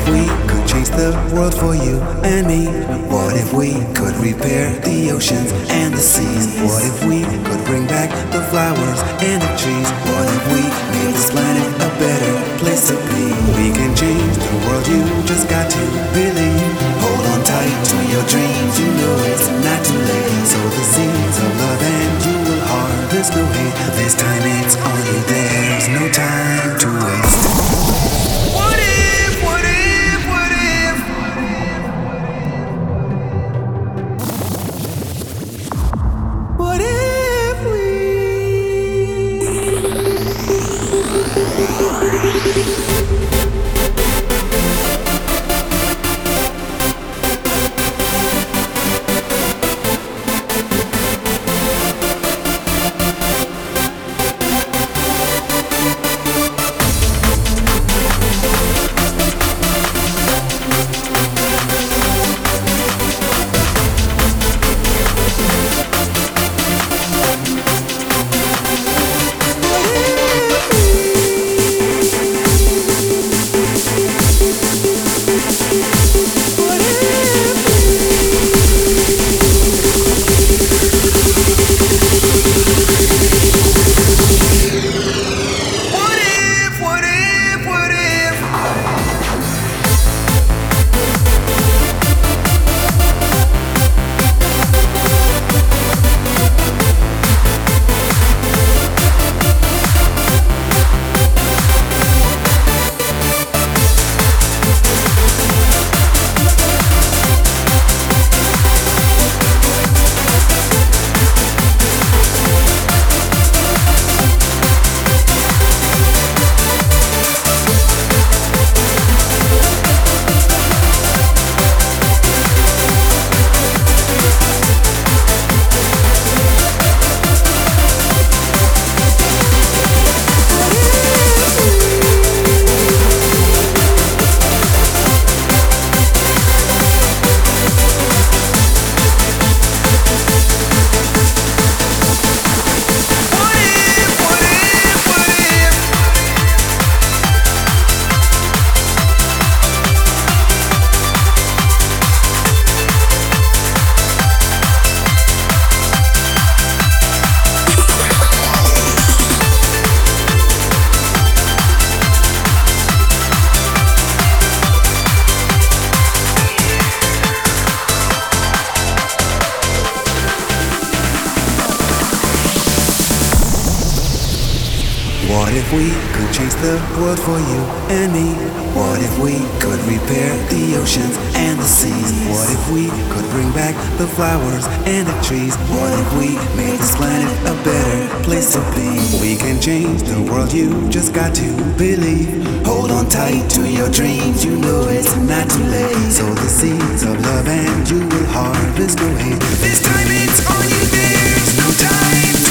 if we could change the world for you and me? What if we could repair the oceans and the seas? What if we could bring back the flowers and the trees? What if we made this planet a better place to be? We can change the world, you just got to believe. Hold on tight to your dreams, you know it's not too late. Sow the seeds of love and you will harvest no hate. This time it's on you, there's no time to waste. What if, what if, what if? What if What if we could change the world for you and me? What if we could repair the oceans and the seas? What if we could bring back the flowers and the trees? What if we made this planet a better place to be? We can change the world, you just got to believe. Hold on tight to your dreams, you know it's not too late. Sow the seeds of love and you will harvest no hate. This time it's on you, there's no time.